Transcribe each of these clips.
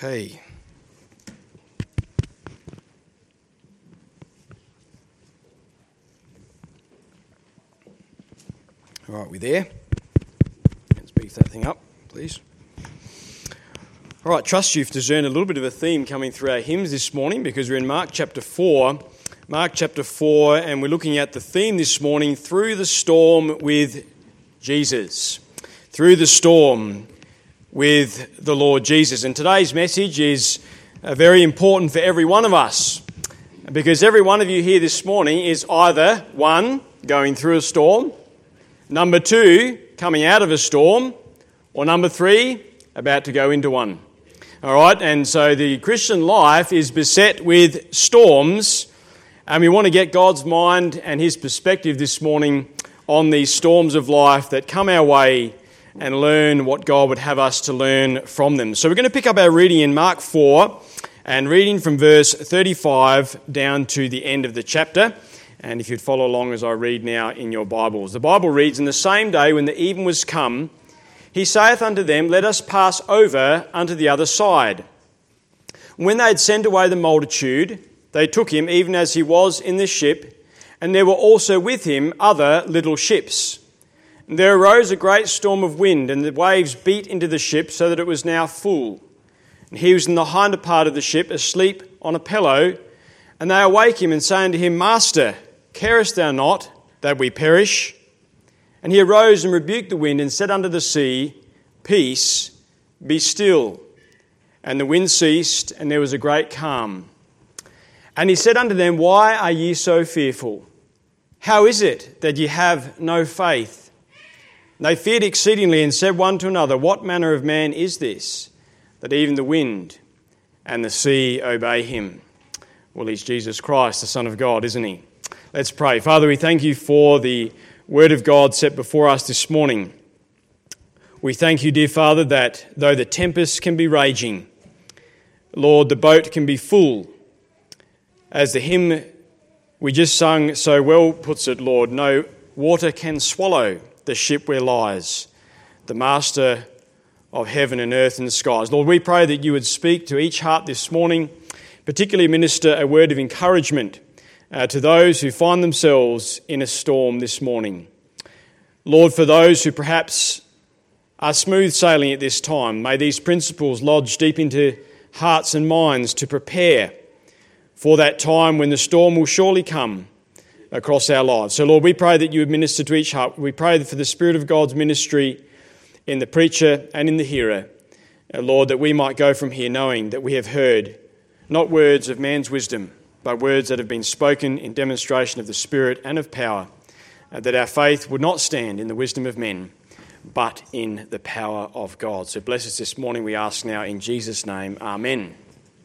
Okay. All right, we there? Let's beef that thing up, please. All right, trust you've discerned a little bit of a theme coming through our hymns this morning because we're in Mark chapter 4. Mark chapter 4, and we're looking at the theme this morning, Through the Storm with Jesus. Through the Storm with the Lord Jesus. And today's message is very important for every one of us because every one of you here this morning is either, one, going through a storm, number two, coming out of a storm, or number three, about to go into one. All right, and so the Christian life is beset with storms, and we want to get God's mind and His perspective this morning on these storms of life that come our way and learn what God would have us to learn from them. So we're going to pick up our reading in Mark 4 and reading from verse 35 down to the end of the chapter. And if you'd follow along as I read now in your Bibles. The Bible reads, "In the same day when the even was come, he saith unto them, Let us pass over unto the other side. When they had sent away the multitude, they took him even as he was in the ship, and there were also with him other little ships. And there arose a great storm of wind, and the waves beat into the ship so that it was now full. And he was in the hinder part of the ship, asleep on a pillow, and they awake him and say unto him, Master, carest thou not that we perish? And he arose and rebuked the wind and said unto the sea, Peace, be still. And the wind ceased, and there was a great calm. And he said unto them, Why are ye so fearful? How is it that ye have no faith? And they feared exceedingly and said one to another, What manner of man is this, that even the wind and the sea obey him? Well, he's Jesus Christ, the Son of God, isn't he? Let's pray. Father, we thank you for the Word of God set before us this morning. We thank you, dear Father, that though the tempest can be raging, Lord, the boat can be full. As the hymn we just sung so well puts it, Lord, no water can swallow the ship where lies the Master of heaven and earth and the skies. Lord, we pray that you would speak to each heart this morning, particularly minister a word of encouragement to those who find themselves in a storm this morning. Lord, for those who perhaps are smooth sailing at this time, may these principles lodge deep into hearts and minds to prepare for that time when the storm will surely come across our lives. So, Lord, we pray that you would minister to each heart. We pray for the Spirit of God's ministry in the preacher and in the hearer. Lord, that we might go from here knowing that we have heard not words of man's wisdom, but words that have been spoken in demonstration of the Spirit and of power, that our faith would not stand in the wisdom of men, but in the power of God. So bless us this morning, we ask now in Jesus' name. Amen.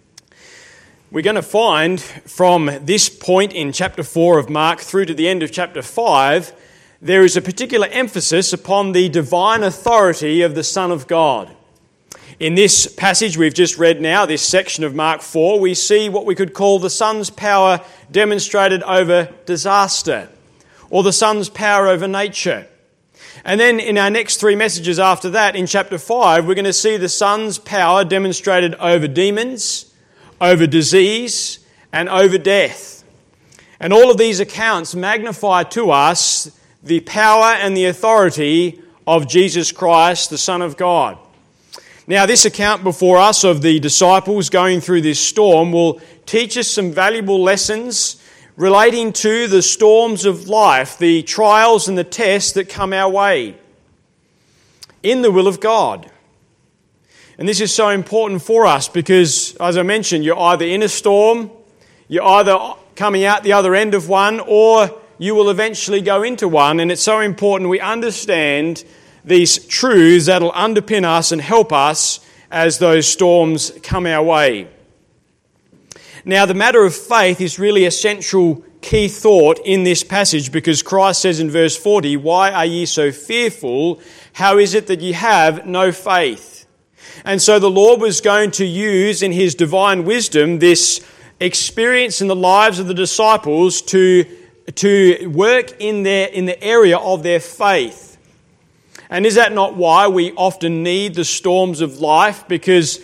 We're going to find from this point in chapter 4 of Mark through to the end of chapter 5, there is a particular emphasis upon the divine authority of the Son of God. In this passage we've just read now, this section of Mark 4, we see what we could call the Son's power demonstrated over disaster, or the Son's power over nature. And then in our next three messages after that, in chapter 5, we're going to see the Son's power demonstrated over demons, over disease, and over death. And all of these accounts magnify to us the power and the authority of Jesus Christ, the Son of God. Now, this account before us of the disciples going through this storm will teach us some valuable lessons relating to the storms of life, the trials and the tests that come our way in the will of God. And this is so important for us because, as I mentioned, you're either in a storm, you're either coming out the other end of one, or you will eventually go into one. And it's so important we understand these truths that will underpin us and help us as those storms come our way. Now, the matter of faith is really a central key thought in this passage because Christ says in verse 40, Why are ye so fearful? How is it that ye have no faith? And so the Lord was going to use in his divine wisdom this experience in the lives of the disciples to work in the area of their faith. And is that not why we often need the storms of life? Because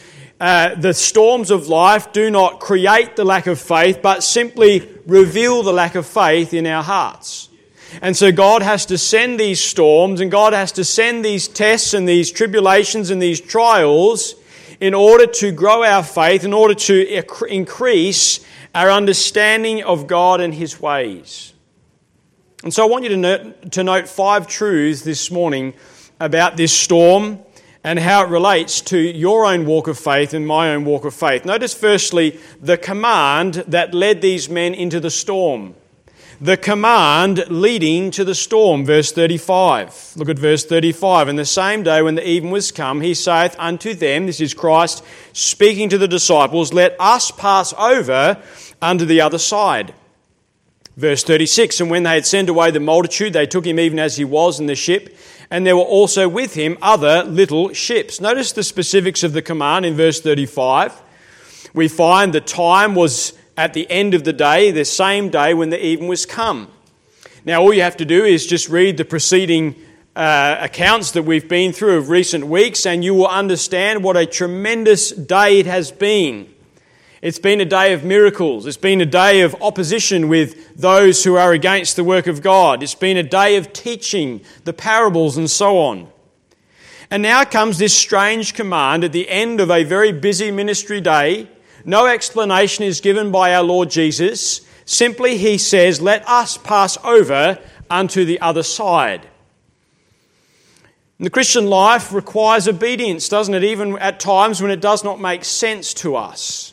the storms of life do not create the lack of faith, but simply reveal the lack of faith in our hearts. And so God has to send these storms, and God has to send these tests and these tribulations and these trials in order to grow our faith, in order to increase our understanding of God and His ways. And so I want you to note 5 truths this morning about this storm and how it relates to your own walk of faith and my own walk of faith. Notice firstly the command that led these men into the storm. The command leading to the storm, verse 35. Look at verse 35. "And the same day when the even was come, he saith unto them," this is Christ speaking to the disciples, "Let us pass over unto the other side." Verse 36. "And when they had sent away the multitude, they took him even as he was in the ship, and there were also with him other little ships." Notice the specifics of the command in verse 35. We find the time was at the end of the day, the same day when the even was come. Now all you have to do is just read the preceding accounts that we've been through of recent weeks, and you will understand what a tremendous day it has been. It's been a day of miracles. It's been a day of opposition with those who are against the work of God. It's been a day of teaching the parables and so on. And now comes this strange command at the end of a very busy ministry day. No explanation is given by our Lord Jesus. Simply he says, "Let us pass over unto the other side." And the Christian life requires obedience, doesn't it? Even at times when it does not make sense to us.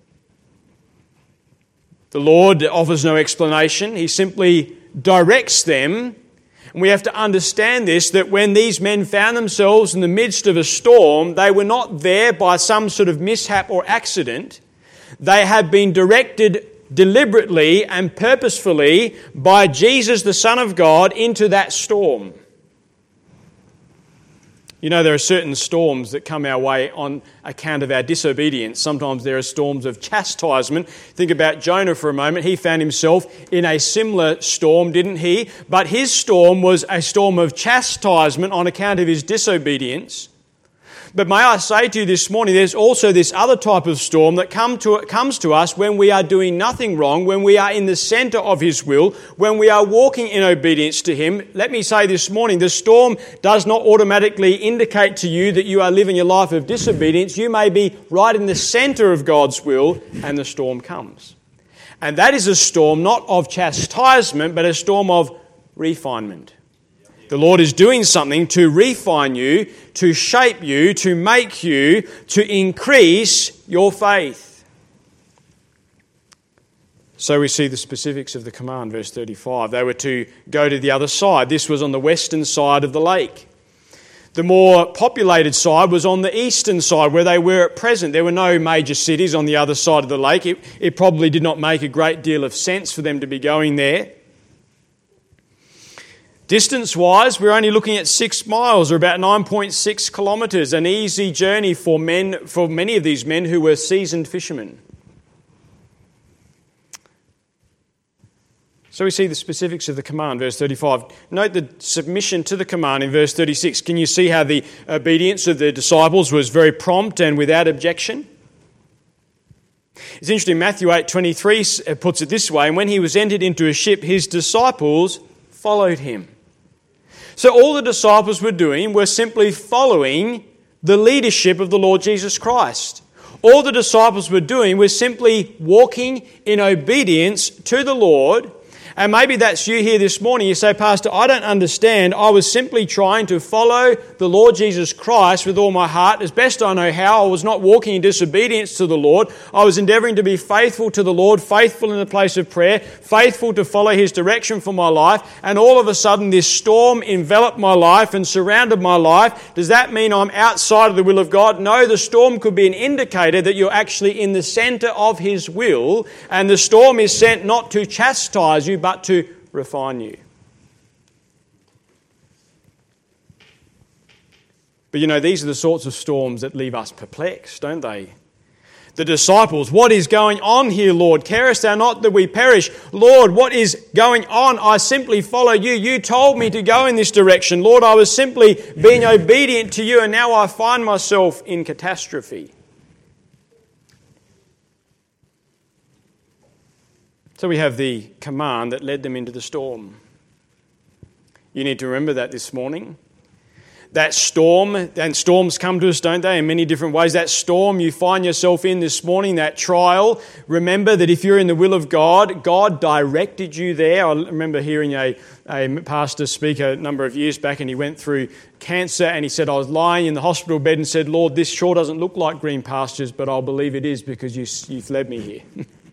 The Lord offers no explanation. He simply directs them. And we have to understand this, that when these men found themselves in the midst of a storm, they were not there by some sort of mishap or accident. They had been directed deliberately and purposefully by Jesus, the Son of God, into that storm. You know, there are certain storms that come our way on account of our disobedience. Sometimes there are storms of chastisement. Think about Jonah for a moment. He found himself in a similar storm, didn't he? But his storm was a storm of chastisement on account of his disobedience. But may I say to you this morning, there's also this other type of storm that comes to us when we are doing nothing wrong, when we are in the centre of His will, when we are walking in obedience to Him. Let me say this morning, the storm does not automatically indicate to you that you are living a life of disobedience. You may be right in the centre of God's will and the storm comes. And that is a storm not of chastisement, but a storm of refinement. The Lord is doing something to refine you, to shape you, to make you, to increase your faith. So we see the specifics of the command, verse 35. They were to go to the other side. This was on the western side of the lake. The more populated side was on the eastern side, where they were at present. There were no major cities on the other side of the lake. It probably did not make a great deal of sense for them to be going there. Distance-wise, we're only looking at 6 miles, or about 9.6 kilometres, an easy journey for many of these men who were seasoned fishermen. So we see the specifics of the command, verse 35. Note the submission to the command in verse 36. Can you see how the obedience of the disciples was very prompt and without objection? It's interesting, Matthew 8:23 puts it this way, "And when he was entered into a ship, his disciples followed him." So all the disciples were doing were simply following the leadership of the Lord Jesus Christ. All the disciples were doing was simply walking in obedience to the Lord. And maybe that's you here this morning. You say, "Pastor, I don't understand. I was simply trying to follow the Lord Jesus Christ with all my heart as best I know how. I was not walking in disobedience to the Lord. I was endeavouring to be faithful to the Lord, faithful in the place of prayer, faithful to follow His direction for my life. And all of a sudden this storm enveloped my life and surrounded my life. Does that mean I'm outside of the will of God?" No, the storm could be an indicator that you're actually in the centre of His will. And the storm is sent not to chastise you, but to refine you. But you know, these are the sorts of storms that leave us perplexed, don't they? The disciples, "What is going on here, Lord? Carest thou not that we perish? Lord, what is going on? I simply follow you. You told me to go in this direction. Lord, I was simply being obedient to you, and now I find myself in catastrophe." So we have the command that led them into the storm. You need to remember that this morning. That storm, and storms come to us, don't they, in many different ways. That storm you find yourself in this morning, that trial, remember that if you're in the will of God, God directed you there. I remember hearing a pastor speak a number of years back, and he went through cancer, and he said, I was lying in the hospital bed and said, Lord, this sure doesn't look like green pastures, but I'll believe it is because you've led me here.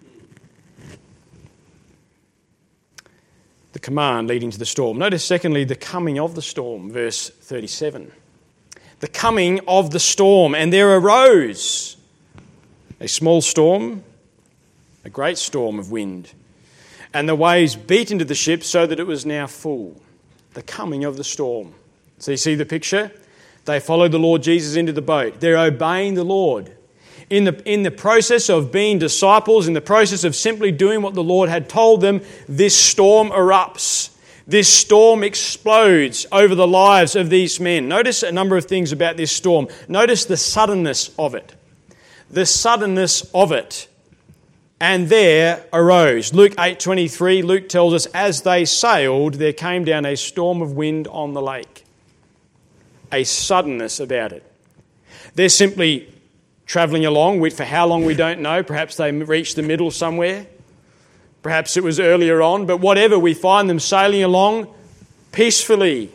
The command leading to the storm. Notice, secondly, the coming of the storm, verse 37. The coming of the storm, and there arose a small storm, a great storm of wind, and the waves beat into the ship so that it was now full. The coming of the storm. So you see the picture? They followed the Lord Jesus into the boat. They're obeying the Lord. In the process of being disciples, in the process of simply doing what the Lord had told them, this storm erupts. This storm explodes over the lives of these men. Notice a number of things about this storm. Notice the suddenness of it. The suddenness of it. And there arose. Luke 8:23, Luke tells us, as they sailed, there came down a storm of wind on the lake. A suddenness about it. They're simply travelling along, for how long we don't know. Perhaps they reached the middle somewhere. Perhaps it was earlier on. But whatever, we find them sailing along peacefully.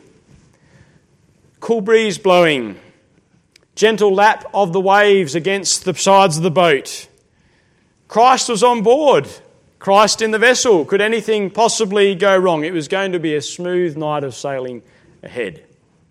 Cool breeze blowing. Gentle lap of the waves against the sides of the boat. Christ was on board. Christ in the vessel. Could anything possibly go wrong? It was going to be a smooth night of sailing ahead.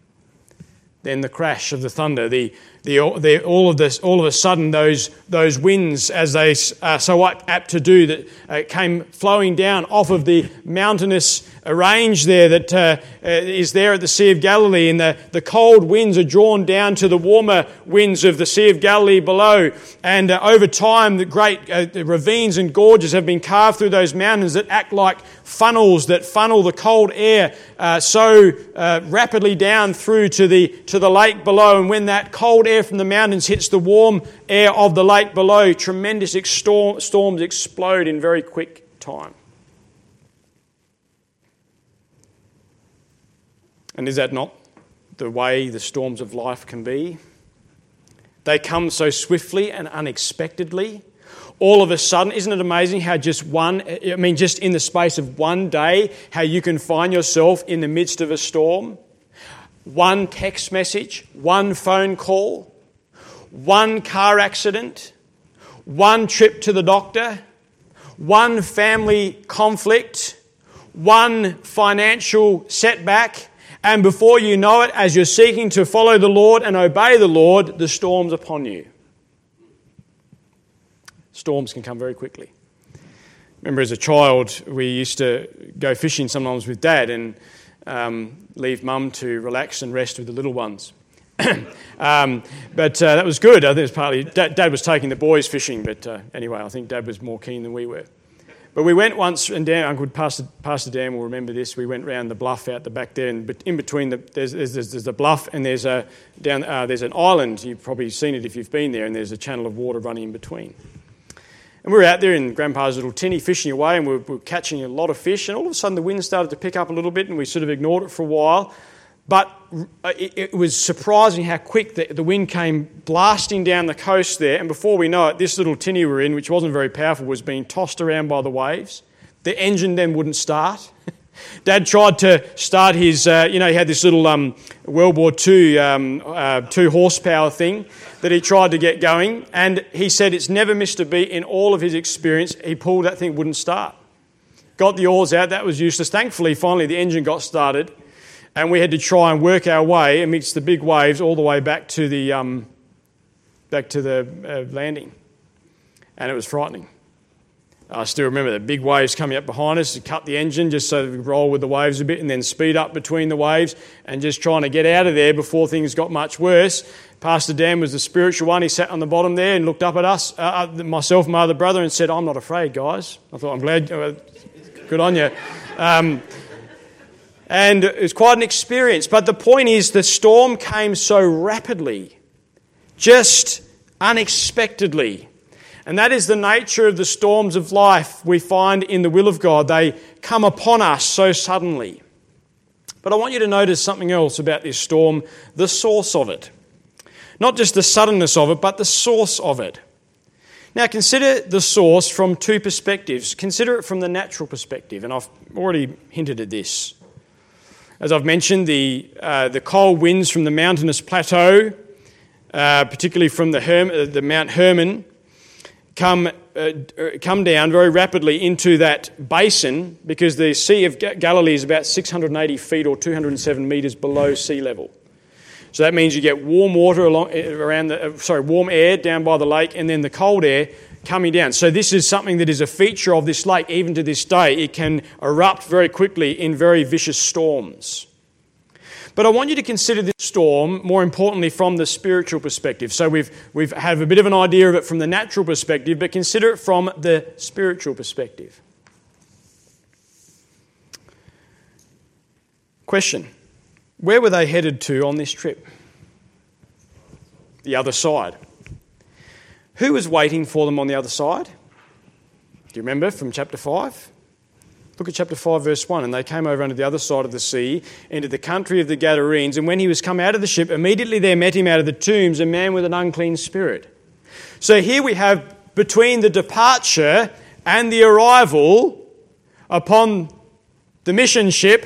Then the crash of the thunder, all of a sudden those winds, as they are so apt to do, that came flowing down off of the mountainous range there that is there at the Sea of Galilee, and the cold winds are drawn down to the warmer winds of the Sea of Galilee below, and over time the great ravines and gorges have been carved through those mountains that act like funnels that funnel the cold air so rapidly down through to the lake below, and when that cold air from the mountains hits the warm air of the lake below, tremendous storms explode in very quick time. And is that not the way the storms of life can be? They come so swiftly and unexpectedly. All of a sudden, isn't it amazing how just in the space of one day, how you can find yourself in the midst of a storm? One text message, one phone call, one car accident, one trip to the doctor, one family conflict, one financial setback, and before you know it, as you're seeking to follow the Lord and obey the Lord, the storm's upon you. Storms can come very quickly. Remember, as a child, we used to go fishing sometimes with Dad and leave Mum to relax and rest with the little ones. But that was good. I think it was partly Dad was taking the boys fishing, but anyway, I think Dad was more keen than we were. But we went once, and Pastor Dan will remember this. We went round the bluff out the back there, and in between there's the bluff, and there's an island. You've probably seen it if you've been there, and there's a channel of water running in between. And we were out there in Grandpa's little tinny fishing away, and we were catching a lot of fish, and all of a sudden the wind started to pick up a little bit, and we sort of ignored it for a while. But it was surprising how quick the wind came blasting down the coast there, and before we know it, this little tinny we were in, which wasn't very powerful, was being tossed around by the waves. The engine then wouldn't start. Dad tried to start his, he had this little World War II 2 horsepower thing that he tried to get going, and he said it's never missed a beat in all of his experience. He pulled, that thing wouldn't start. Got the oars out, that was useless. Thankfully, finally the engine got started, and we had to try and work our way amidst the big waves all the way back to the landing, and it was frightening. I still remember the big waves coming up behind us to cut the engine just so that we could roll with the waves a bit and then speed up between the waves and just trying to get out of there before things got much worse. Pastor Dan was the spiritual one. He sat on the bottom there and looked up at us, myself and my other brother, and said, "I'm not afraid, guys." I thought, I'm glad, good on you. And it was quite an experience. But the point is, the storm came so rapidly, just unexpectedly. And that is the nature of the storms of life we find in the will of God. They come upon us so suddenly. But I want you to notice something else about this storm, the source of it. Not just the suddenness of it, but the source of it. Now consider the source from two perspectives. Consider it from the natural perspective, and I've already hinted at this. As I've mentioned, the cold winds from the mountainous plateau, particularly from the Mount Hermon, come down very rapidly into that basin because the Sea of Galilee is about 680 feet or 207 metres below sea level. So that means you get warm water warm air down by the lake, and then the cold air coming down. So this is something that is a feature of this lake even to this day. It can erupt very quickly in very vicious storms. But I want you to consider this storm, more importantly, from the spiritual perspective. So we've had a bit of an idea of it from the natural perspective, but consider it from the spiritual perspective. Question: where were they headed to on this trip? The other side. Who was waiting for them on the other side? Do you remember from chapter 5? Look at chapter 5, verse 1. And they came over unto the other side of the sea, into the country of the Gadarenes. And when he was come out of the ship, immediately there met him out of the tombs a man with an unclean spirit. So here we have, between the departure and the arrival upon the mission ship,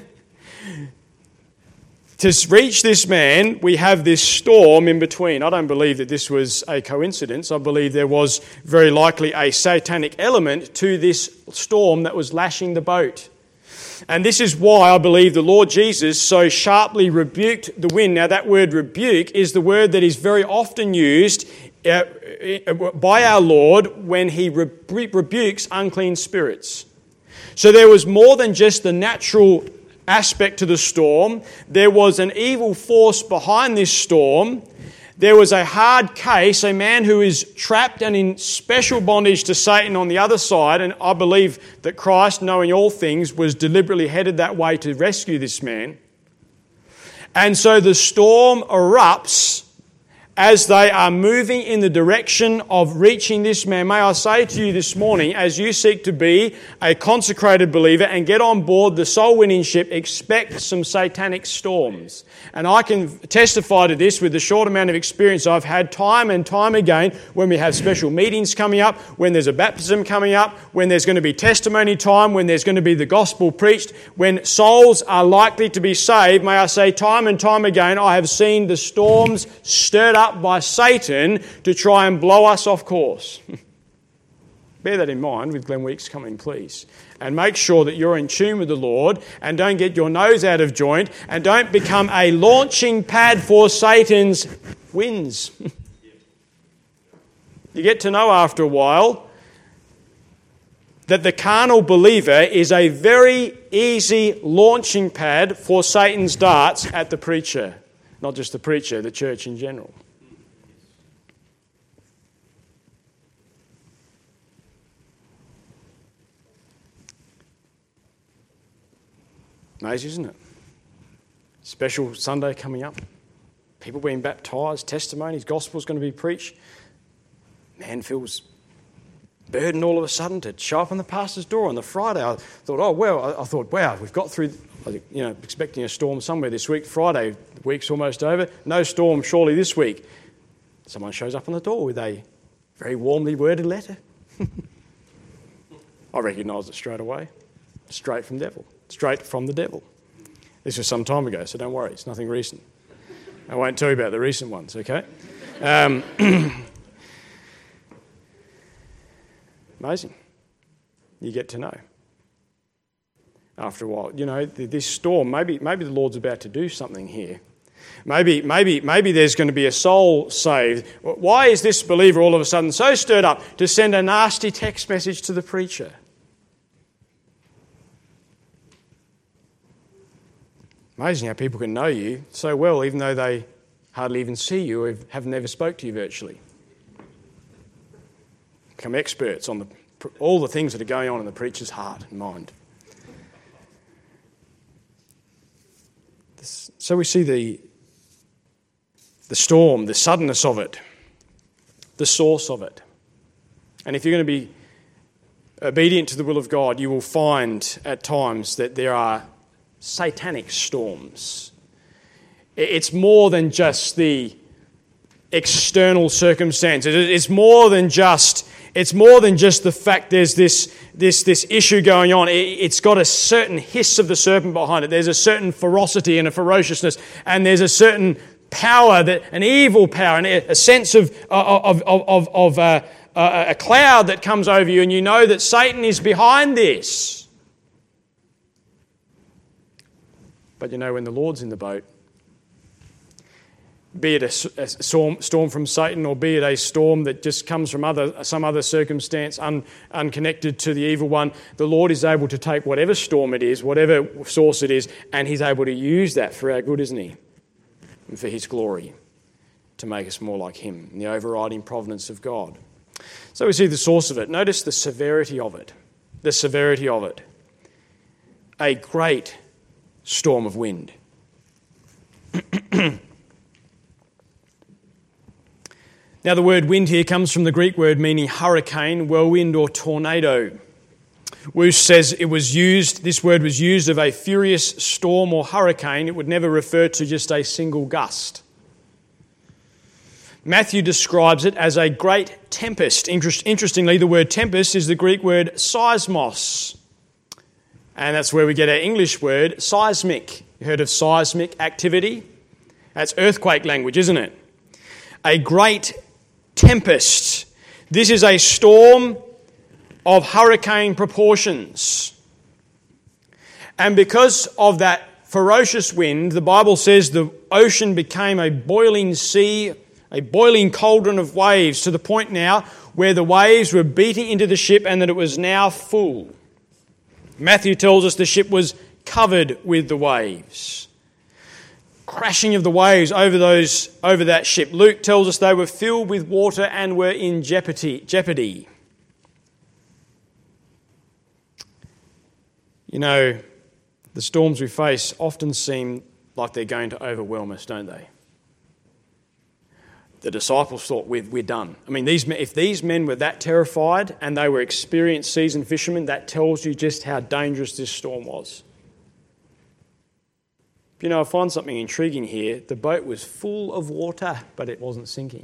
to reach this man, we have this storm in between. I don't believe that this was a coincidence. I believe there was very likely a satanic element to this storm that was lashing the boat. And this is why I believe the Lord Jesus so sharply rebuked the wind. Now that word rebuke is the word that is very often used by our Lord when he rebukes unclean spirits. So there was more than just the natural aspect to the storm. There was an evil force behind this storm. There was a hard case, a man who is trapped and in special bondage to Satan on the other side, and I believe that Christ, knowing all things, was deliberately headed that way to rescue this man. And so the storm erupts as they are moving in the direction of reaching this man. May I say to you this morning, as you seek to be a consecrated believer and get on board the soul winning ship, expect some satanic storms. And I can testify to this with the short amount of experience I've had time and time again when we have special meetings coming up, when there's a baptism coming up, when there's going to be testimony time, when there's going to be the gospel preached, when souls are likely to be saved. May I say time and time again, I have seen the storms stirred up by Satan to try and blow us off course. Bear that in mind with Glenn Weeks coming, please. And make sure that you're in tune with the Lord and don't get your nose out of joint and don't become a launching pad for Satan's winds. You get to know after a while that the carnal believer is a very easy launching pad for Satan's darts at the preacher. Not just the preacher, the church in general. Amazing, isn't it? Special Sunday coming up. People being baptised, testimonies, gospel's going to be preached. Man feels burdened all of a sudden to show up on the pastor's door on the Friday. I thought, wow, we've got through, expecting a storm somewhere this week. Friday, the week's almost over. No storm surely this week. Someone shows up on the door with a very warmly worded letter. I recognised it straight away. Straight from the devil. This was some time ago, so don't worry, it's nothing recent. I won't tell you about the recent ones, okay? Amazing. You get to know. After a while, this storm, maybe the Lord's about to do something here. Maybe there's going to be a soul saved. Why is this believer all of a sudden so stirred up to send a nasty text message to the preacher? Amazing how people can know you so well even though they hardly even see you or have never spoke to you virtually. Become experts on all the things that are going on in the preacher's heart and mind. So we see the storm, the suddenness of it, the source of it. And if you're going to be obedient to the will of God, you will find at times that there are satanic storms. It's more than just the external circumstances. It's more than just the fact there's this issue going on. It's got a certain hiss of the serpent behind it. There's a certain ferocity and a ferociousness, and there's a certain power, an evil power, and a sense of a cloud that comes over you, and you know that Satan is behind this. But you know, when the Lord's in the boat, be it a storm from Satan, or be it a storm that just comes from some other circumstance unconnected to the evil one, the Lord is able to take whatever storm it is, whatever source it is, and He's able to use that for our good, isn't He? And for His glory, to make us more like Him, in the overriding providence of God. So we see the source of it. Notice the severity of it. The severity of it. A great storm of wind. Now, the word wind here comes from the Greek word meaning hurricane, whirlwind, or tornado. Wuest says this word was used of a furious storm or hurricane. It would never refer to just a single gust. Matthew describes it as a great tempest. Interestingly, the word tempest is the Greek word seismos. And that's where we get our English word seismic. You heard of seismic activity? That's earthquake language, isn't it? A great tempest. This is a storm of hurricane proportions. And because of that ferocious wind, the Bible says the ocean became a boiling sea, a boiling cauldron of waves, to the point now where the waves were beating into the ship and that it was now full. Matthew tells us the ship was covered with the waves. Crashing of the waves over that ship. Luke tells us they were filled with water and were in jeopardy. You know, the storms we face often seem like they're going to overwhelm us, don't they? The disciples thought, we're done. I mean, if these men were that terrified and they were experienced seasoned fishermen, that tells you just how dangerous this storm was. You know, I find something intriguing here. The boat was full of water, but it wasn't sinking.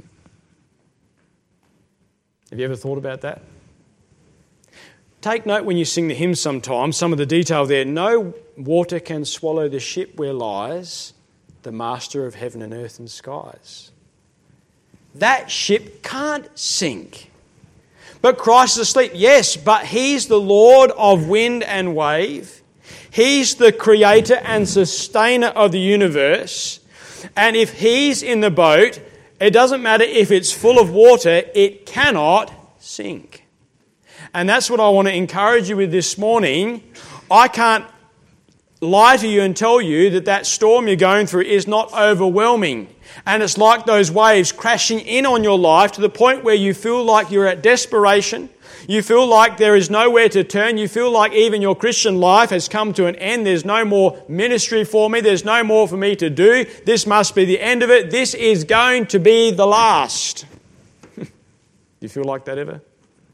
Have you ever thought about that? Take note when you sing the hymn sometimes, some of the detail there. No water can swallow the ship where lies the master of heaven and earth and skies. That ship can't sink. But Christ is asleep. Yes, but He's the Lord of wind and wave. He's the creator and sustainer of the universe. And if He's in the boat, it doesn't matter if it's full of water, it cannot sink. And that's what I want to encourage you with this morning. I can't lie to you and tell you that storm you're going through is not overwhelming. And it's like those waves crashing in on your life to the point where you feel like you're at desperation. You feel like there is nowhere to turn. You feel like even your Christian life has come to an end. There's no more ministry for me. There's no more for me to do. This must be the end of it. This is going to be the last. You feel like that ever?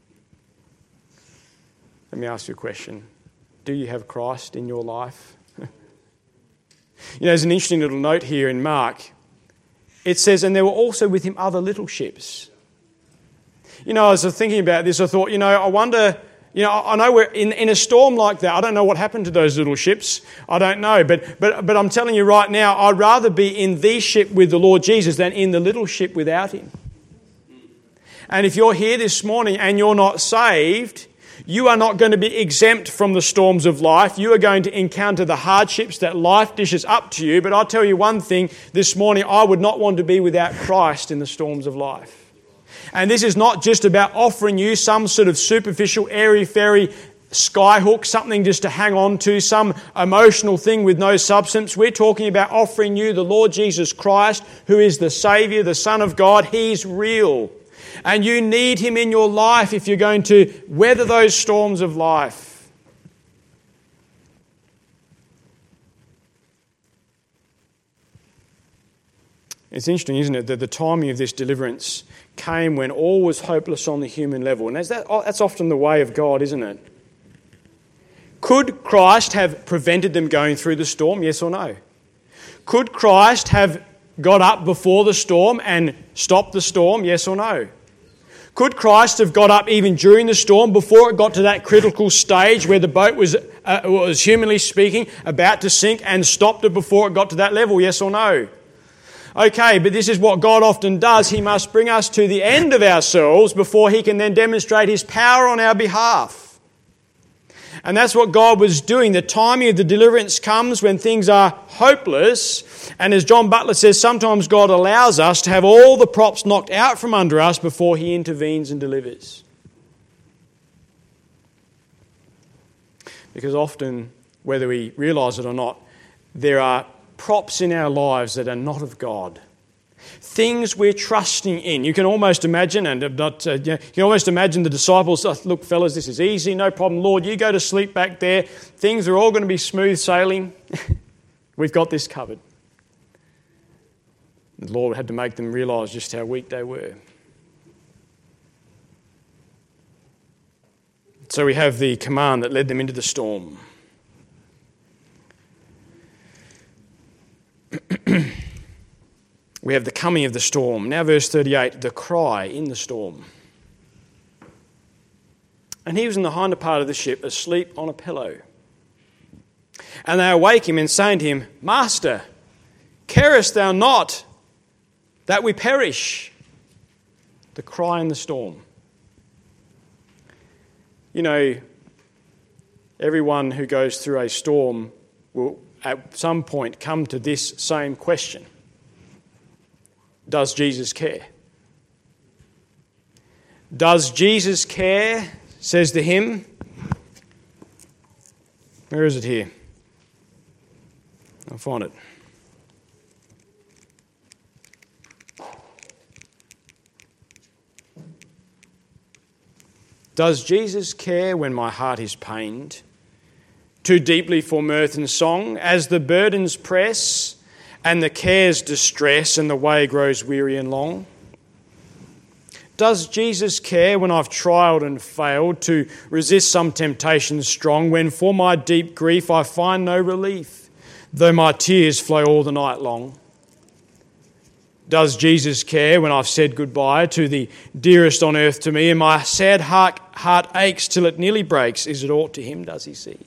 Let me ask you a question. Do you have Christ in your life? You know, there's an interesting little note here in Mark. It says, and there were also with Him other little ships. You know, as I was thinking about this, I thought, I wonder, I know we're in a storm like that. I don't know what happened to those little ships. I don't know. But I'm telling you right now, I'd rather be in the ship with the Lord Jesus than in the little ship without Him. And if you're here this morning and you're not saved, you are not going to be exempt from the storms of life. You are going to encounter the hardships that life dishes up to you. But I'll tell you one thing this morning, I would not want to be without Christ in the storms of life. And this is not just about offering you some sort of superficial, airy-fairy skyhook, something just to hang on to, some emotional thing with no substance. We're talking about offering you the Lord Jesus Christ, who is the Saviour, the Son of God. He's real. And you need Him in your life if you're going to weather those storms of life. It's interesting, isn't it, that the timing of this deliverance came when all was hopeless on the human level. And that's often the way of God, isn't it? Could Christ have prevented them going through the storm? Yes or no? Could Christ have got up before the storm and stopped the storm? Yes or no? Could Christ have got up even during the storm before it got to that critical stage where the boat was humanly speaking, about to sink and stopped it before it got to that level? Yes or no? Okay, but this is what God often does. He must bring us to the end of ourselves before he can then demonstrate his power on our behalf. And that's what God was doing. The timing of the deliverance comes when things are hopeless. And as John Butler says, sometimes God allows us to have all the props knocked out from under us before he intervenes and delivers. Because often, whether we realise it or not, there are props in our lives that are not of God. Things we're trusting in. You can almost imagine, you can almost imagine the disciples, oh, look, fellas, this is easy, no problem. Lord, you go to sleep back there. Things are all going to be smooth sailing. We've got this covered. The Lord had to make them realise just how weak they were. So we have the command that led them into the storm. We have the coming of the storm. Now verse 38, the cry in the storm. And he was in the hinder part of the ship, asleep on a pillow. And they awake him and saying to him, Master, carest thou not that we perish? The cry in the storm. You know, everyone who goes through a storm will at some point come to this same question. Does Jesus care? Does Jesus care, says the hymn. Where is it here? I'll find it. Does Jesus care when my heart is pained? Too deeply for mirth and song, as the burdens press and the cares distress and the way grows weary and long? Does Jesus care when I've trialed and failed to resist some temptation strong, when for my deep grief I find no relief, though my tears flow all the night long? Does Jesus care when I've said goodbye to the dearest on earth to me, and my sad heart aches till it nearly breaks? Is it aught to him does he see?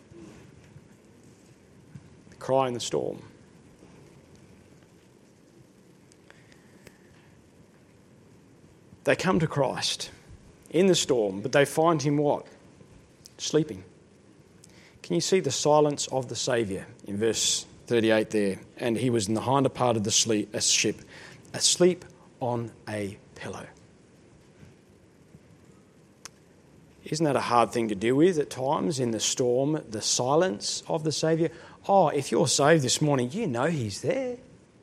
The cry in the storm. They come to Christ in the storm, but they find him what? Sleeping. Can you see the silence of the Saviour in verse 38 there? And he was in the hinder part of the ship, asleep on a pillow. Isn't that a hard thing to deal with at times in the storm, the silence of the Saviour? Oh, if you're saved this morning, you know he's there.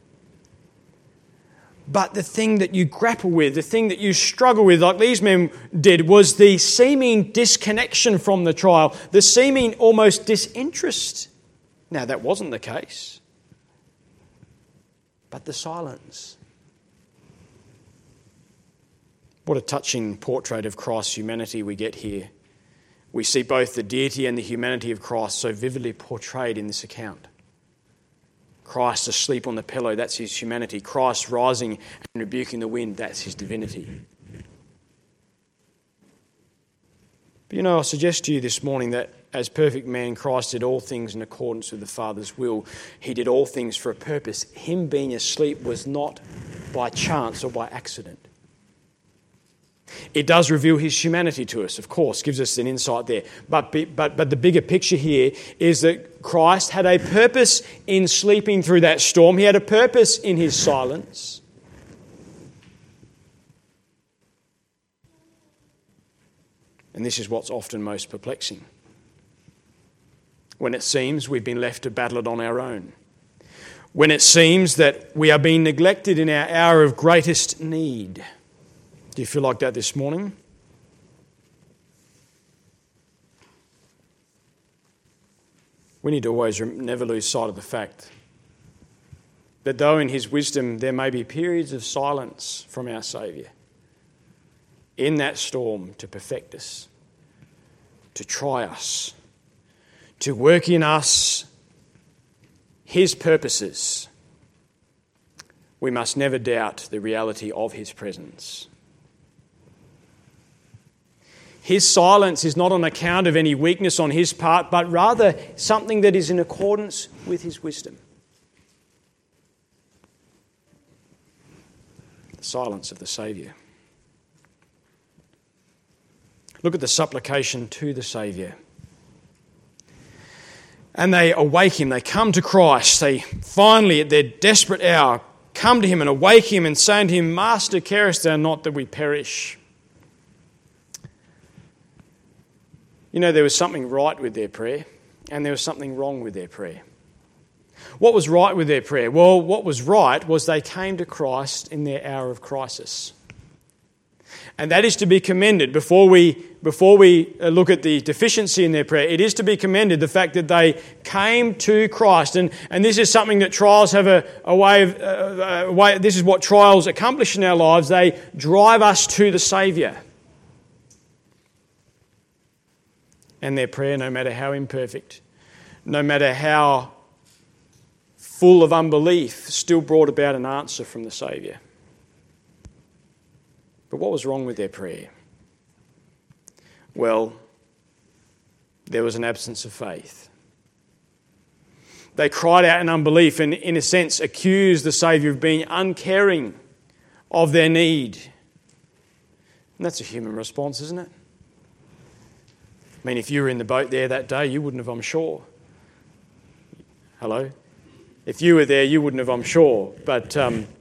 But the thing that you grapple with, the thing that you struggle with, like these men did, was the seeming disconnection from the trial, the seeming almost disinterest. Now, that wasn't the case. But the silence. What a touching portrait of Christ's humanity we get here. We see both the deity and the humanity of Christ so vividly portrayed in this account. Christ asleep on the pillow, that's his humanity. Christ rising and rebuking the wind, that's his divinity. But you know, I suggest to you this morning that as perfect man, Christ did all things in accordance with the Father's will. He did all things for a purpose. Him being asleep was not by chance or by accident. It does reveal his humanity to us, of course, gives us an insight there. But the bigger picture here is that Christ had a purpose in sleeping through that storm. He had a purpose in his silence. And this is what's often most perplexing. When it seems we've been left to battle it on our own. When it seems that we are being neglected in our hour of greatest need. Do you feel like that this morning? We need to always never lose sight of the fact that though in his wisdom there may be periods of silence from our Saviour, in that storm to perfect us, to try us, to work in us his purposes, we must never doubt the reality of his presence. His silence is not on account of any weakness on his part, but rather something that is in accordance with his wisdom. The silence of the Saviour. Look at the supplication to the Saviour. And they awake him, they come to Christ, they finally at their desperate hour come to him and awake him and say to him, Master, carest thou not that we perish? You know, there was something right with their prayer and there was something wrong with their prayer. What was right with their prayer? Well, what was right was they came to Christ in their hour of crisis. And that is to be commended. Before we look at the deficiency in their prayer, it is to be commended the fact that they came to Christ. And this is something that trials have a way of, this is what trials accomplish in our lives. They drive us to the Saviour. And their prayer, no matter how imperfect, no matter how full of unbelief, still brought about an answer from the Saviour. But what was wrong with their prayer? Well, there was an absence of faith. They cried out in unbelief and, in a sense, accused the Saviour of being uncaring of their need. And that's a human response, isn't it? I mean, if you were in the boat there that day, you wouldn't have, I'm sure. Hello? If you were there, you wouldn't have, I'm sure. But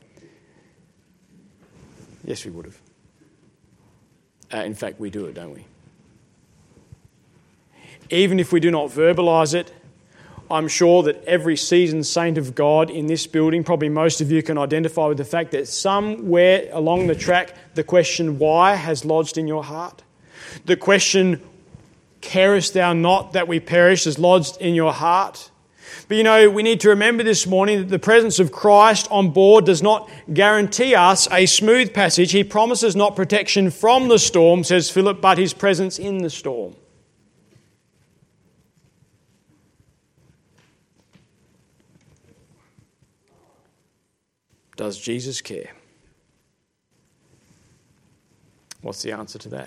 yes, we would have. In fact, we do it, don't we? Even if we do not verbalise it, I'm sure that every seasoned saint of God in this building, probably most of you can identify with the fact that somewhere along the track, the question why has lodged in your heart. The question, carest thou not that we perish, has lodged in your heart. But you know, we need to remember this morning that the presence of Christ on board does not guarantee us a smooth passage. He promises not protection from the storm, says Philip, but his presence in the storm. Does Jesus care? What's the answer to that?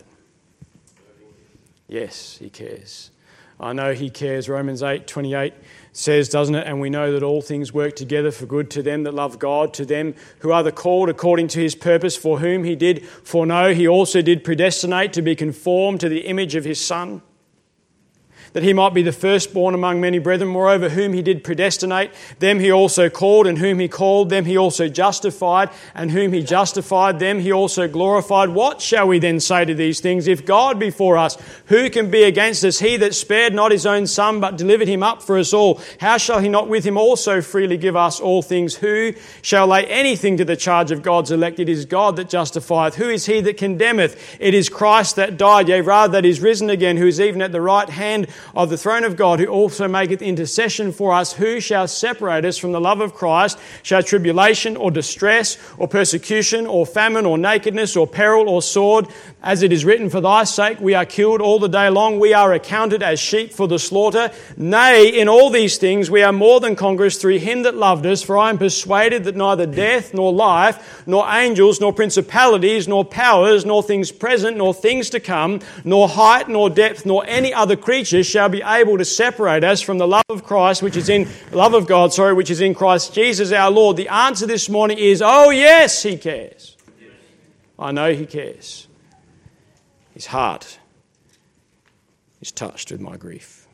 Yes, he cares. I know he cares. Romans 8:28 says, doesn't it? And we know that all things work together for good to them that love God, to them who are the called according to his purpose, for whom he did foreknow, he also did predestinate to be conformed to the image of his Son, that he might be the firstborn among many brethren. Moreover, whom he did predestinate, them he also called, and whom he called, them he also justified, and whom he justified, them he also glorified. What shall we then say to these things? If God be for us, who can be against us? He that spared not his own Son, but delivered him up for us all, how shall he not with him also freely give us all things? Who shall lay anything to the charge of God's elect? It is God that justifieth. Who is he that condemneth? It is Christ that died, yea, rather that is risen again, who is even at the right hand of the throne of God, who also maketh intercession for us. Who shall separate us from the love of Christ? Shall tribulation or distress or persecution or famine or nakedness or peril or sword? As it is written, for thy sake we are killed all the day long. We are accounted as sheep for the slaughter. Nay, in all these things we are more than conquerors through him that loved us. For I am persuaded that neither death nor life, nor angels, nor principalities, nor powers, nor things present, nor things to come, nor height, nor depth, nor any other creature shall be able to separate us from the love of Christ, which is in which is in Christ Jesus our Lord. The answer this morning is, oh yes, he cares. I know he cares. His heart is touched with my grief.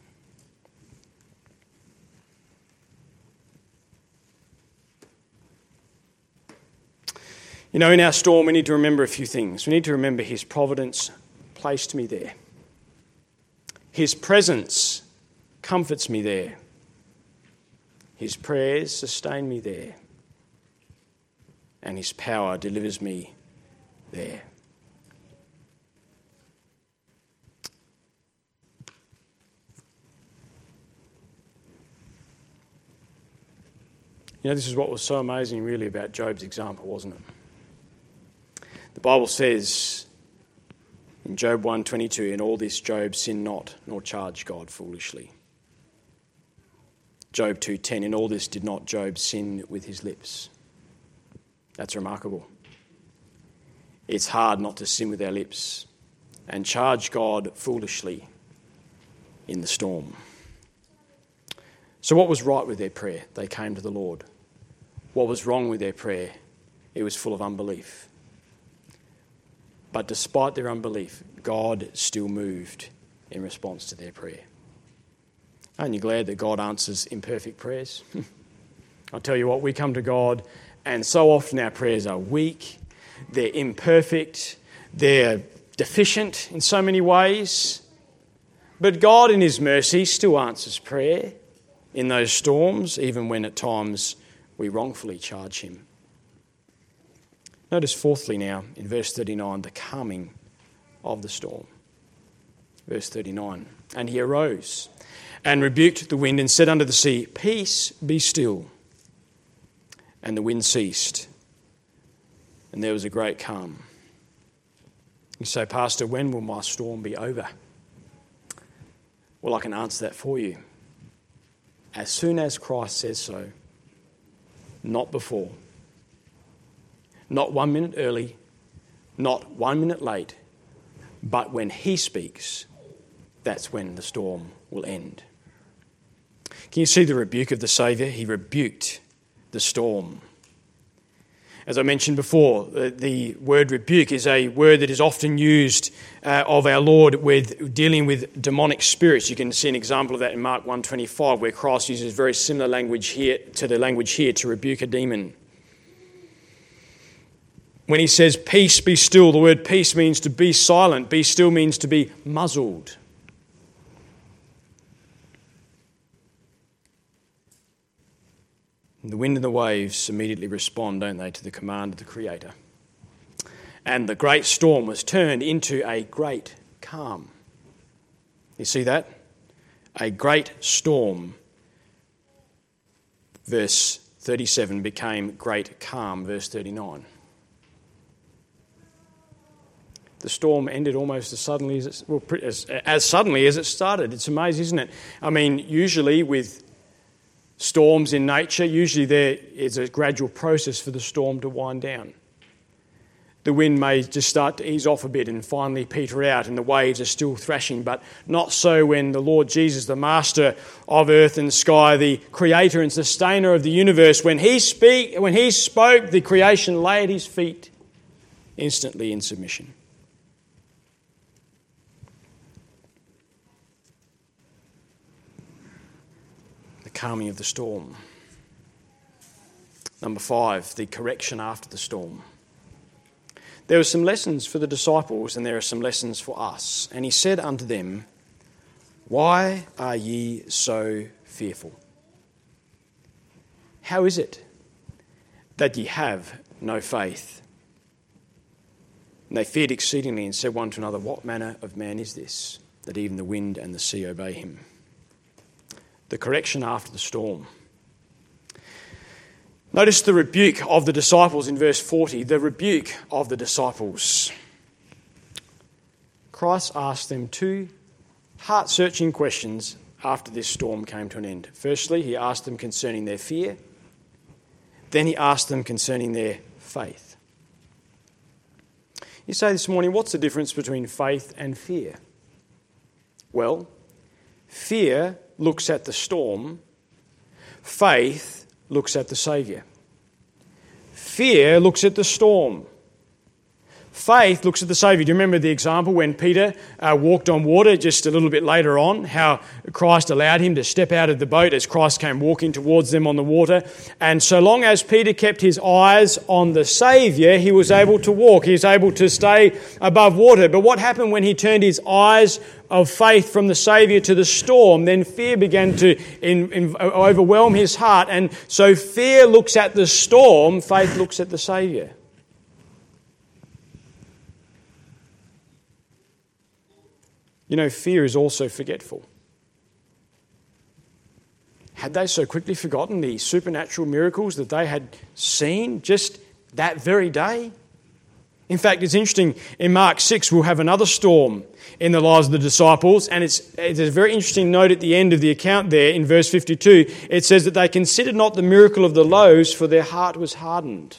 You know, in our storm, we need to remember a few things. We need to remember his providence placed me there. His presence comforts me there. His prayers sustain me there. And his power delivers me there. You know, this is what was so amazing really about Job's example, wasn't it? The Bible says in Job 1:22, "In all this Job sinned not, nor charged God foolishly." Job 2:10, "In all this did not Job sin with his lips." That's remarkable. It's hard not to sin with our lips and charge God foolishly in the storm. So what was right with their prayer? They came to the Lord. What was wrong with their prayer? It was full of unbelief. But despite their unbelief, God still moved in response to their prayer. Aren't you glad that God answers imperfect prayers? I'll tell you what, we come to God and so often our prayers are weak, they're imperfect, they're deficient in so many ways. But God in his mercy still answers prayer in those storms, even when at times we wrongfully charge him. Notice fourthly now, in verse 39, the calming of the storm. Verse 39, "And he arose and rebuked the wind and said unto the sea, Peace, be still. And the wind ceased, and there was a great calm." You say, "Pastor, when will my storm be over?" Well, I can answer that for you. As soon as Christ says so, not before. Not 1 minute early, not 1 minute late, but when he speaks, that's when the storm will end. Can you see the rebuke of the Saviour? He rebuked the storm. As I mentioned before, the word rebuke is a word that is often used of our Lord with dealing with demonic spirits. You can see an example of that in Mark 1:25, where Christ uses very similar language here to the language here to rebuke a demon. When he says, "Peace, be still," the word peace means to be silent. Be still means to be muzzled. And the wind and the waves immediately respond, don't they, to the command of the Creator. And the great storm was turned into a great calm. You see that? A great storm, verse 37, became great calm, verse 39. The storm ended almost as suddenly as suddenly as it started. It's amazing, isn't it? I mean, usually with storms in nature, usually there is a gradual process for the storm to wind down. The wind may just start to ease off a bit and finally peter out, and the waves are still thrashing, but not so when the Lord Jesus, the master of earth and sky, the creator and sustainer of the universe, when he spoke, the creation lay at his feet instantly in submission. Calming of the storm. Number 5, the correction after the storm. There were some lessons for the disciples and there are some lessons for us. And he said unto them, Why are ye so fearful? How is it that ye have no faith? And they feared exceedingly and said one to another, What manner of man is this, that even the wind and the sea obey him? The correction after the storm. Notice the rebuke of the disciples in verse 40. The rebuke of the disciples. Christ asked them 2 heart-searching questions after this storm came to an end. Firstly, he asked them concerning their fear. Then he asked them concerning their faith. You say this morning, what's the difference between faith and fear? Well, fear looks at the storm, faith looks at the Saviour. Fear looks at the storm. Faith looks at the Saviour. Do you remember the example when Peter walked on water just a little bit later on, how Christ allowed him to step out of the boat as Christ came walking towards them on the water? And so long as Peter kept his eyes on the Saviour, he was able to walk. He was able to stay above water. But what happened when he turned his eyes of faith from the Saviour to the storm? Then fear began to overwhelm his heart. And so fear looks at the storm, faith looks at the Saviour. You know, fear is also forgetful. Had they so quickly forgotten the supernatural miracles that they had seen just that very day? In fact, it's interesting, in Mark 6 we'll have another storm in the lives of the disciples, and it's a very interesting note at the end of the account there in verse 52. It says that they considered not the miracle of the loaves, for their heart was hardened.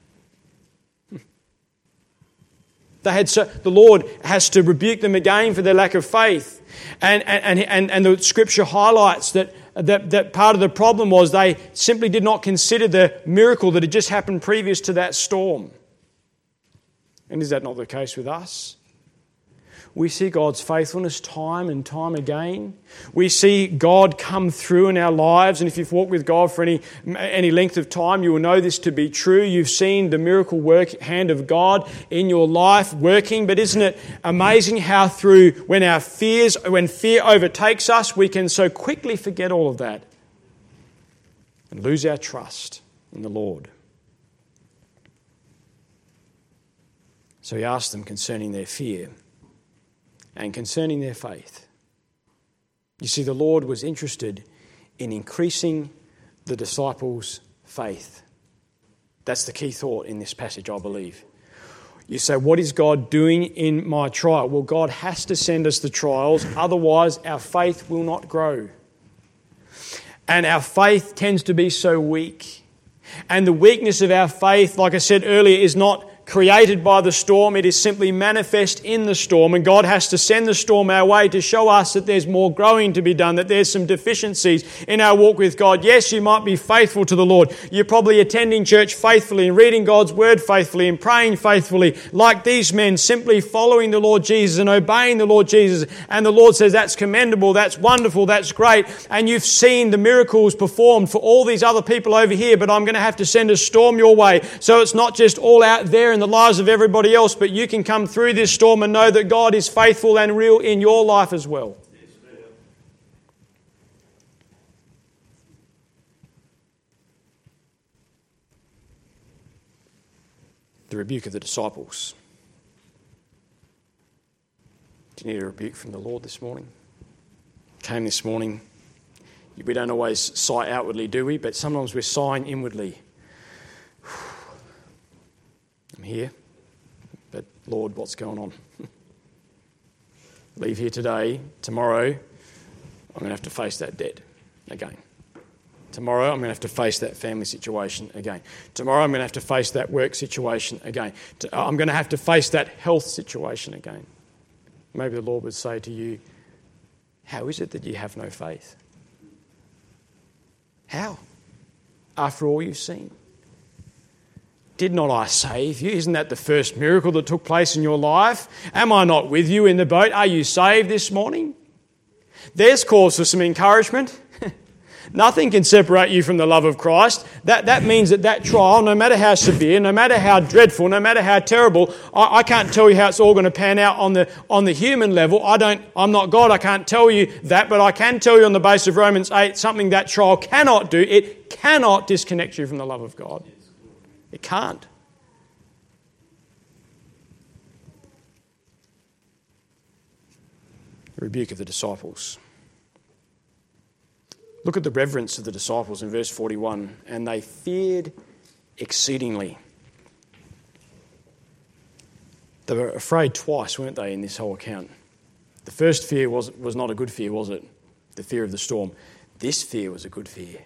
The Lord has to rebuke them again for their lack of faith. And the scripture highlights that part of the problem was they simply did not consider the miracle that had just happened previous to that storm. And is that not the case with us? We see God's faithfulness time and time again. We see God come through in our lives, and if you've walked with God for any length of time, you will know this to be true. You've seen the miracle hand of God in your life working, but isn't it amazing how when fear overtakes us, we can so quickly forget all of that and lose our trust in the Lord. So he asked them concerning their fear and concerning their faith. You see, the Lord was interested in increasing the disciples' faith. That's the key thought in this passage, I believe. You say, what is God doing in my trial? Well, God has to send us the trials, otherwise our faith will not grow. And our faith tends to be so weak. And the weakness of our faith, like I said earlier, is not created by the storm, it is simply manifest in the storm, and God has to send the storm our way to show us that there's more growing to be done, that there's some deficiencies in our walk with God. Yes, you might be faithful to the Lord. You're probably attending church faithfully and reading God's word faithfully and praying faithfully, like these men, simply following the Lord Jesus and obeying the Lord Jesus. And the Lord says, that's commendable, that's wonderful, that's great. And you've seen the miracles performed for all these other people over here, but I'm going to have to send a storm your way. So it's not just all out there in the lives of everybody else, but you can come through this storm and know that God is faithful and real in your life as well. The rebuke of the disciples. Do you need a rebuke from the Lord this morning? Came this morning. We don't always sigh outwardly, do we? But sometimes we're sighing inwardly. I'm here, but Lord, what's going on? Leave here today. Tomorrow, I'm going to have to face that debt again. Tomorrow, I'm going to have to face that family situation again. Tomorrow, I'm going to have to face that work situation again. I'm going to have to face that health situation again. Maybe the Lord would say to you, how is it that you have no faith? How? After all you've seen. Did not I save you? Isn't that the first miracle that took place in your life? Am I not with you in the boat? Are you saved this morning? There's cause for some encouragement. Nothing can separate you from the love of Christ. That means that trial, no matter how severe, no matter how dreadful, no matter how terrible, I can't tell you how it's all going to pan out on the human level. I'm not God, I can't tell you that, but I can tell you on the basis of Romans 8, something that trial cannot do. It cannot disconnect you from the love of God. It can't. The rebuke of the disciples. Look at the reverence of the disciples in verse 41. And they feared exceedingly. They were afraid twice, weren't they, in this whole account? The first fear was not a good fear, was it? The fear of the storm. This fear was a good fear.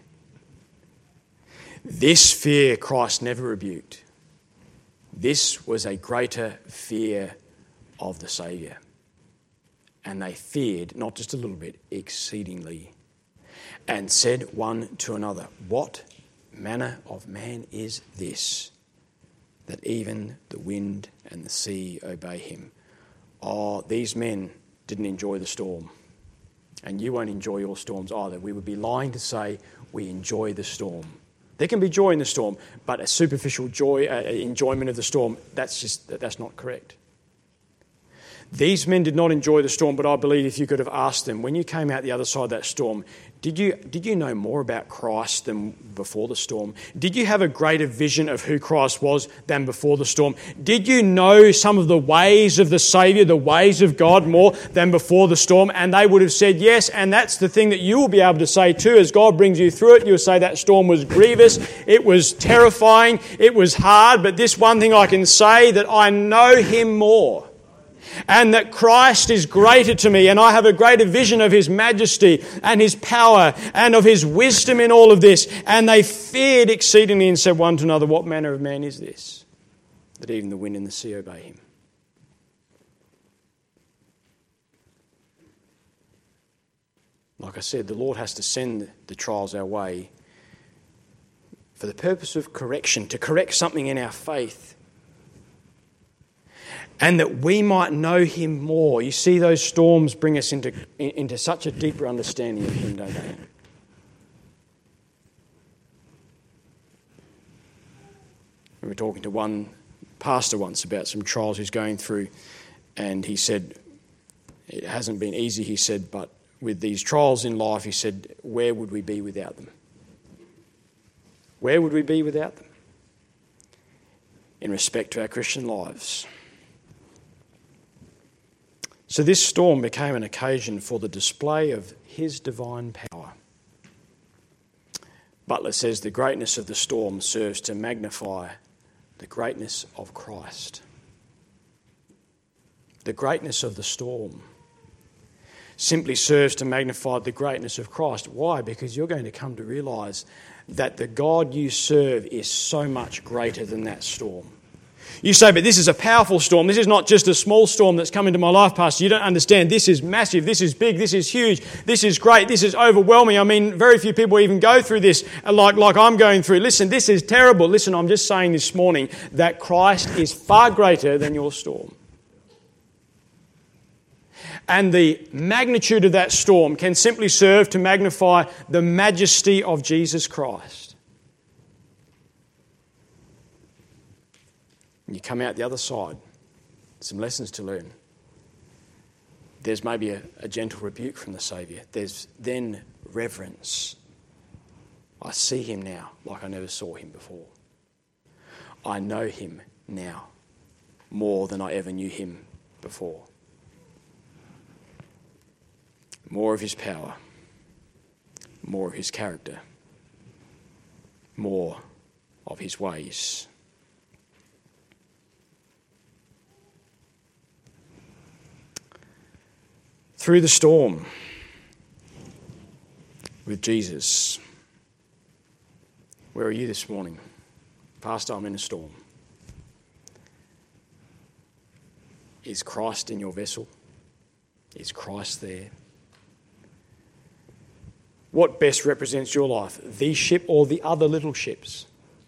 This fear Christ never rebuked. This was a greater fear of the Saviour. And they feared, not just a little bit, exceedingly. And said one to another, what manner of man is this, that even the wind and the sea obey him? Oh, these men didn't enjoy the storm. And you won't enjoy your storms either. We would be lying to say we enjoy the storm. There can be joy in the storm, but a superficial joy, enjoyment of the storm, that's not correct. These men did not enjoy the storm, but I believe if you could have asked them, when you came out the other side of that storm, did you know more about Christ than before the storm? Did you have a greater vision of who Christ was than before the storm? Did you know some of the ways of the Saviour, the ways of God more than before the storm? And they would have said yes, and that's the thing that you will be able to say too as God brings you through it. You'll say that storm was grievous, it was terrifying, it was hard, but this one thing I can say, that I know Him more. And that Christ is greater to me, and I have a greater vision of His majesty and His power and of His wisdom in all of this. And they feared exceedingly and said one to another, what manner of man is this, that even the wind and the sea obey Him? Like I said, the Lord has to send the trials our way for the purpose of correction, to correct something in our faith, and that we might know Him more. You see, those storms bring us into such a deeper understanding of Him, don't they? We were talking to one pastor once about some trials he's going through, and he said, it hasn't been easy, he said, but with these trials in life, he said, where would we be without them? Where would we be without them? In respect to our Christian lives. So this storm became an occasion for the display of His divine power. Butler says the greatness of the storm serves to magnify the greatness of Christ. The greatness of the storm simply serves to magnify the greatness of Christ. Why? Because you're going to come to realise that the God you serve is so much greater than that storm. You say, but this is a powerful storm. This is not just a small storm that's come into my life, Pastor. You don't understand. This is massive. This is big. This is huge. This is great. This is overwhelming. I mean, very few people even go through this like I'm going through. Listen, this is terrible. Listen, I'm just saying this morning that Christ is far greater than your storm. And the magnitude of that storm can simply serve to magnify the majesty of Jesus Christ. You come out the other side, some lessons to learn. There's maybe a gentle rebuke from the Saviour. There's then reverence. I see Him now like I never saw Him before. I know Him now more than I ever knew Him before. More of His power, more of His character, more of His ways. Through the storm with Jesus. Where are you this morning? Pastor, I'm in a storm. Is Christ in your vessel? Is Christ there? What best represents your life? The ship or the other little ships?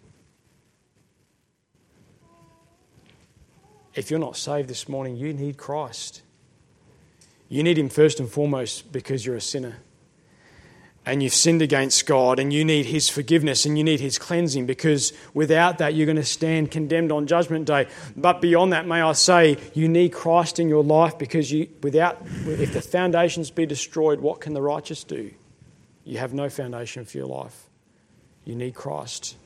If you're not saved this morning, you need Christ. You need Him first and foremost because you're a sinner and you've sinned against God, and you need His forgiveness and you need His cleansing, because without that you're going to stand condemned on Judgment Day. But beyond that, may I say, you need Christ in your life, because if the foundations be destroyed, what can the righteous do? You have no foundation for your life. You need Christ.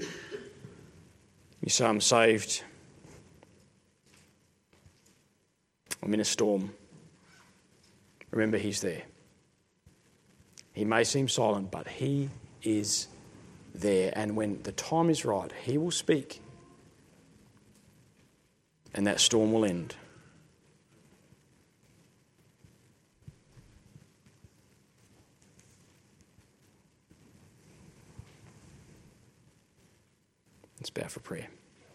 You say, I'm saved. I'm in a storm. Remember, He's there. He may seem silent, but He is there. And when the time is right, He will speak. And that storm will end. Let's bow for prayer.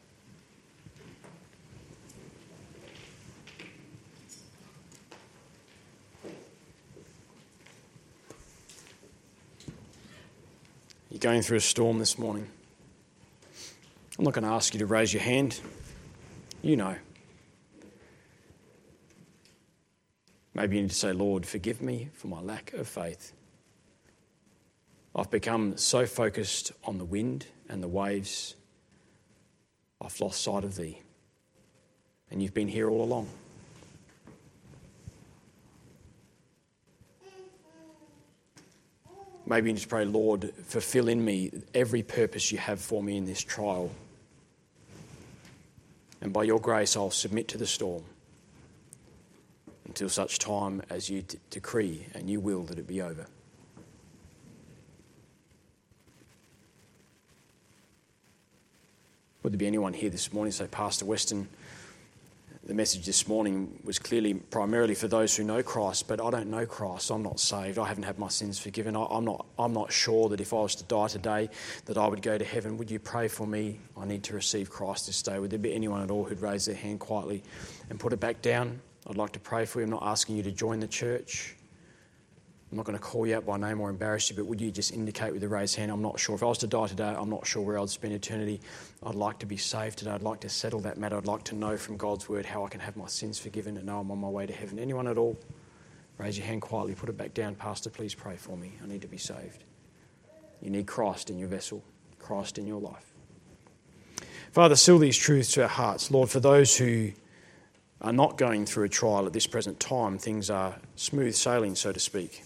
You're going through a storm this morning. I'm not going to ask you to raise your hand. You know. Maybe you need to say, Lord, forgive me for my lack of faith. I've become so focused on the wind and the waves, I've lost sight of Thee. And You've been here all along. Maybe you need to pray, Lord, fulfill in me every purpose you have for me in this trial. And by your grace, I'll submit to the storm until such time as you decree and you will that it be over. Would there be anyone here this morning, say, Pastor Weston, the message this morning was clearly primarily for those who know Christ, but I don't know Christ. I'm not saved. I haven't had my sins forgiven. I'm not sure that if I was to die today that I would go to heaven. Would you pray for me? I need to receive Christ this day. Would there be anyone at all who'd raise their hand quietly and put it back down? I'd like to pray for you. I'm not asking you to join the church. I'm not going to call you out by name or embarrass you, but would you just indicate with a raised hand, I'm not sure. If I was to die today, I'm not sure where I'd spend eternity. I'd like to be saved today. I'd like to settle that matter. I'd like to know from God's word how I can have my sins forgiven and know I'm on my way to heaven. Anyone at all? Raise your hand quietly. Put it back down. Pastor, please pray for me. I need to be saved. You need Christ in your vessel, Christ in your life. Father, seal these truths to our hearts. Lord, for those who are not going through a trial at this present time, things are smooth sailing, so to speak.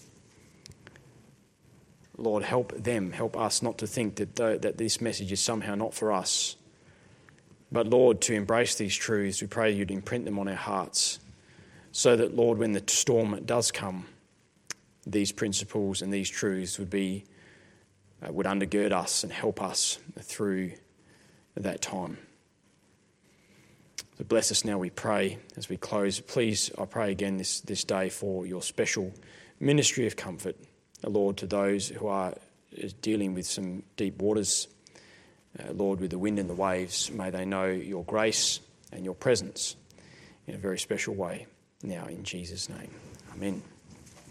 Lord, help them, help us not to think that this message is somehow not for us. But Lord, to embrace these truths, we pray you'd imprint them on our hearts so that, Lord, when the storm does come, these principles and these truths would undergird us and help us through that time. So bless us now, we pray, as we close. Please, I pray again this day for your special ministry of comfort, Lord, to those who are dealing with some deep waters, Lord, with the wind and the waves. May they know your grace and your presence in a very special way now, in Jesus' name. Amen.